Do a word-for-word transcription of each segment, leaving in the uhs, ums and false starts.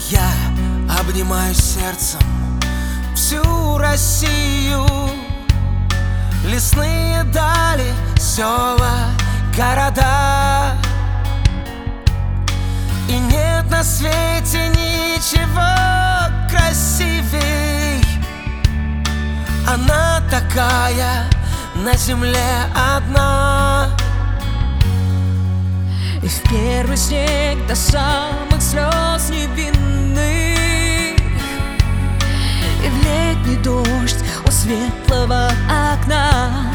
Я обнимаю сердцем всю Россию, лесные дали, села, города. И нет на свете ничего красивей. Она такая на земле одна. И в первый снег до самых слез невинных, и в летний дождь у светлого окна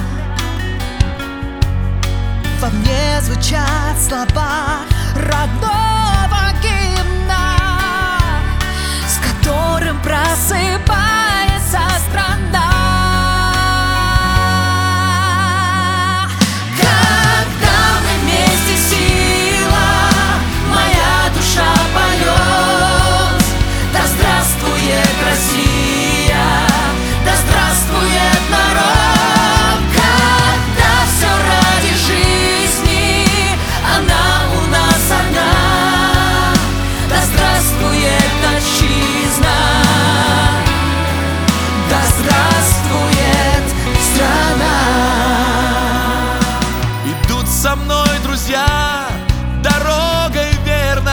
во мне звучат слова родного гимна, с которым просыпается страна. Со мной, друзья, дорогой верной,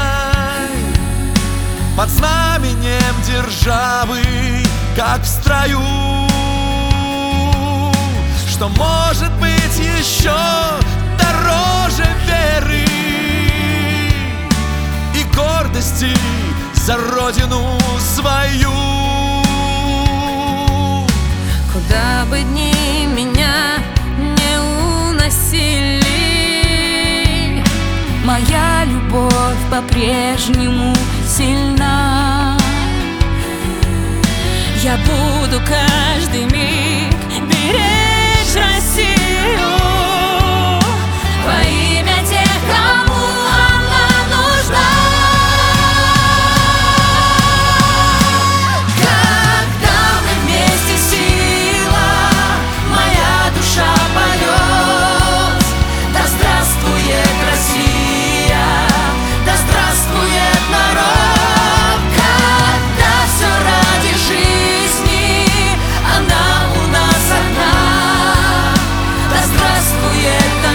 под знаменем державы, как в строю. Что может быть еще дороже веры и гордости за родину свою? Куда бы дни меня не уносили, моя любовь по-прежнему сильна. Я буду каждый миг беречь Россию во имя тех, кому она нужна. Когда мы вместе, сила, моя душа поет: да здравствует Россия, да здравствует народ. Когда все ради жизни, она у нас одна, да здравствует